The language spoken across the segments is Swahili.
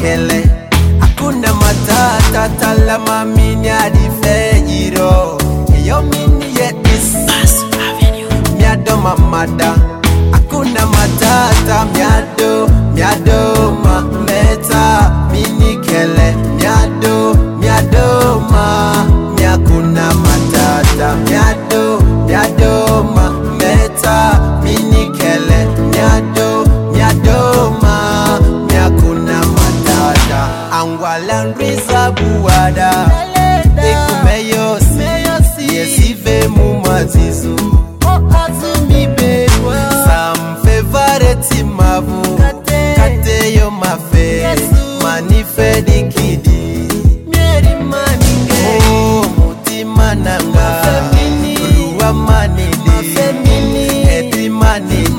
makele. Hakuna matata talama mini adifejiro. Yo mini ye is miado mamada. Hakuna matata miado ma meta mini kele. Miado ma miakuna matata. Miado ma meta mini kele. Miado ma miakuna matata. Angwalan risa buwada ekumeyosi yesive mumazizu azumi bewa sam favorite mavu kateyo mafe manife dikidi mieri maninge mutima nanga ruwa manidi edi manidi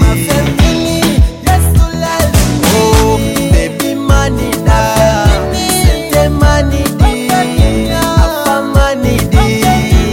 baby manida sente manidi apa manidi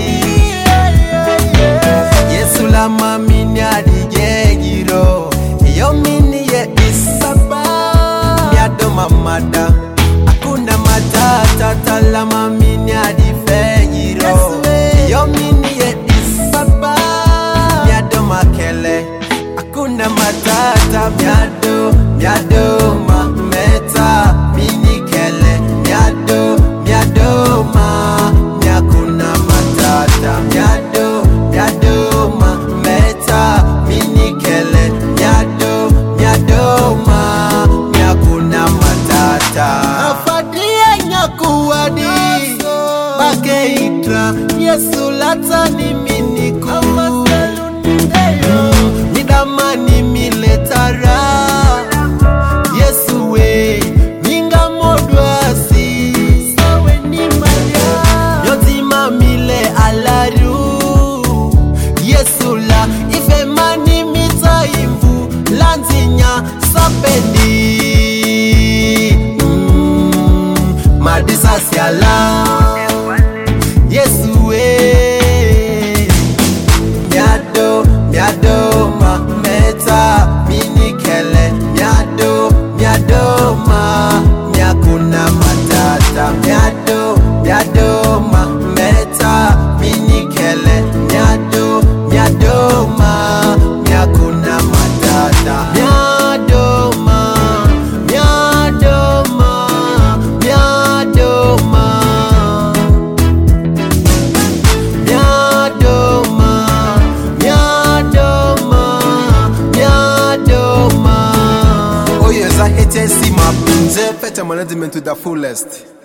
Yesu la mamini adigegiro yo mini ye isaba miado mamada hakuna matata tala mamini adifejiro yo mini ye isaba miado makele hakuna matata miado ma meta mini kele miado ma miakuna matata miado ma meta mini kele miado ma miakuna matata afadia nyakuwadi bakeitra Yesu latani mini kuma nidamani miletara Yesu we minga modwasi sawe ni maria yotima mile alaru Yesu la ife mani mitaimvu lanzinya sapendi madisa siala Yesu we miado ma meta mini kele miado ma miakuna matata miado ma meta mini kele miado ma miakuna matata miado ma Oyeza HSC mapunze fete management to the fullest.